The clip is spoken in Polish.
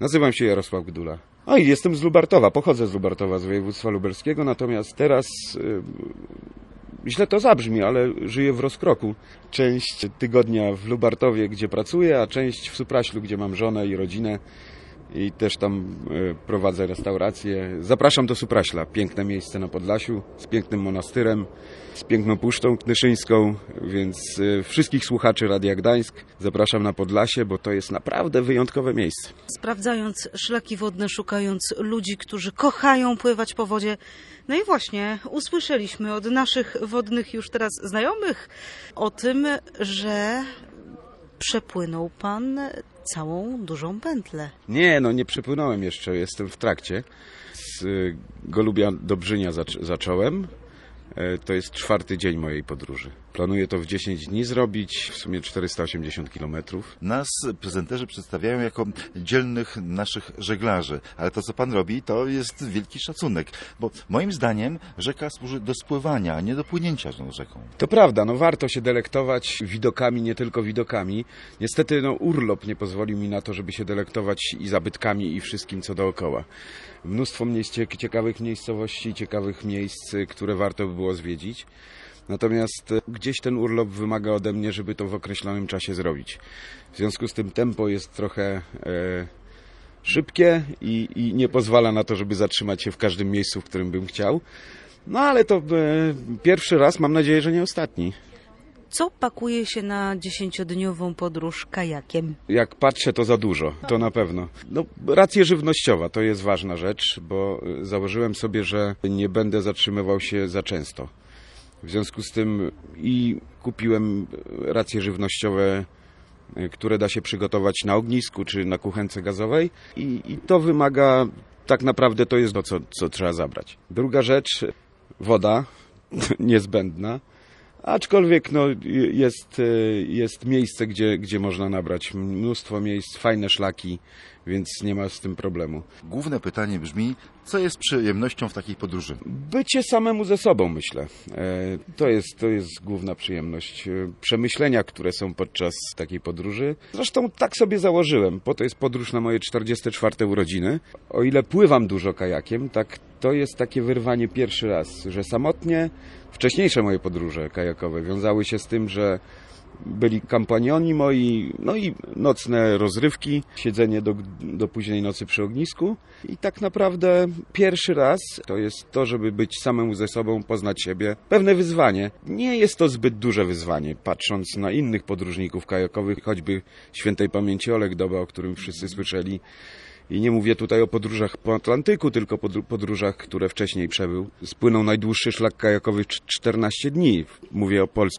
Nazywam się Jarosław Gdula. I jestem z Lubartowa, pochodzę z Lubartowa, z województwa lubelskiego, natomiast teraz, źle to zabrzmi, ale żyję w rozkroku. Część tygodnia w Lubartowie, gdzie pracuję, a część w Supraślu, gdzie mam żonę i rodzinę i też tam prowadzę restaurację. Zapraszam do Supraśla, piękne miejsce na Podlasiu, z pięknym monastyrem, z piękną Puszczą Knyszyńską, więc wszystkich słuchaczy Radia Gdańsk zapraszam na Podlasie, bo to jest naprawdę wyjątkowe miejsce. Sprawdzając szlaki wodne, szukając ludzi, którzy kochają pływać po wodzie. No i właśnie usłyszeliśmy od naszych wodnych już teraz znajomych o tym, że przepłynął pan całą dużą pętlę. Nie przepłynąłem jeszcze, jestem w trakcie. Z Golubia do Brzynia zacząłem. To jest 4. dzień mojej podróży. Planuję to w 10 dni zrobić, w sumie 480 km. Nas prezenterzy przedstawiają jako dzielnych naszych żeglarzy, ale to, co pan robi, to jest wielki szacunek, bo moim zdaniem rzeka służy do spływania, a nie do płynięcia tą rzeką. To prawda, warto się delektować widokami, nie tylko widokami. Niestety urlop nie pozwolił mi na to, żeby się delektować i zabytkami, i wszystkim, co dookoła. Mnóstwo ciekawych miejscowości, ciekawych miejsc, które warto by było zwiedzić. Natomiast gdzieś ten urlop wymaga ode mnie, żeby to w określonym czasie zrobić. W związku z tym tempo jest trochę szybkie i nie pozwala na to, żeby zatrzymać się w każdym miejscu, w którym bym chciał. Ale to pierwszy raz, mam nadzieję, że nie ostatni. Co pakuje się na 10-dniową podróż kajakiem? Jak patrzę, to za dużo, to na pewno. Racja żywnościowa to jest ważna rzecz, bo założyłem sobie, że nie będę zatrzymywał się za często. W związku z tym i kupiłem racje żywnościowe, które da się przygotować na ognisku czy na kuchence gazowej i to wymaga, tak naprawdę to jest to, co trzeba zabrać. Druga rzecz, woda niezbędna. Aczkolwiek jest miejsce, gdzie można nabrać mnóstwo miejsc, fajne szlaki, więc nie ma z tym problemu. Główne pytanie brzmi, co jest przyjemnością w takiej podróży? Bycie samemu ze sobą, myślę. To jest główna przyjemność. Przemyślenia, które są podczas takiej podróży. Zresztą tak sobie założyłem, po to jest podróż na moje 44. urodziny. O ile pływam dużo kajakiem, tak to jest takie wyrwanie pierwszy raz, że samotnie. Wcześniejsze moje podróże kajakowe wiązały się z tym, że byli kampanioni moi, i nocne rozrywki, siedzenie do późnej nocy przy ognisku. I tak naprawdę pierwszy raz to jest to, żeby być samemu ze sobą, poznać siebie. Pewne wyzwanie. Nie jest to zbyt duże wyzwanie, patrząc na innych podróżników kajakowych, choćby świętej pamięci Oleg Doba, o którym wszyscy słyszeli. I nie mówię tutaj o podróżach po Atlantyku, tylko podróżach, które wcześniej przebył. Spłynął najdłuższy szlak kajakowy 14 dni. Mówię o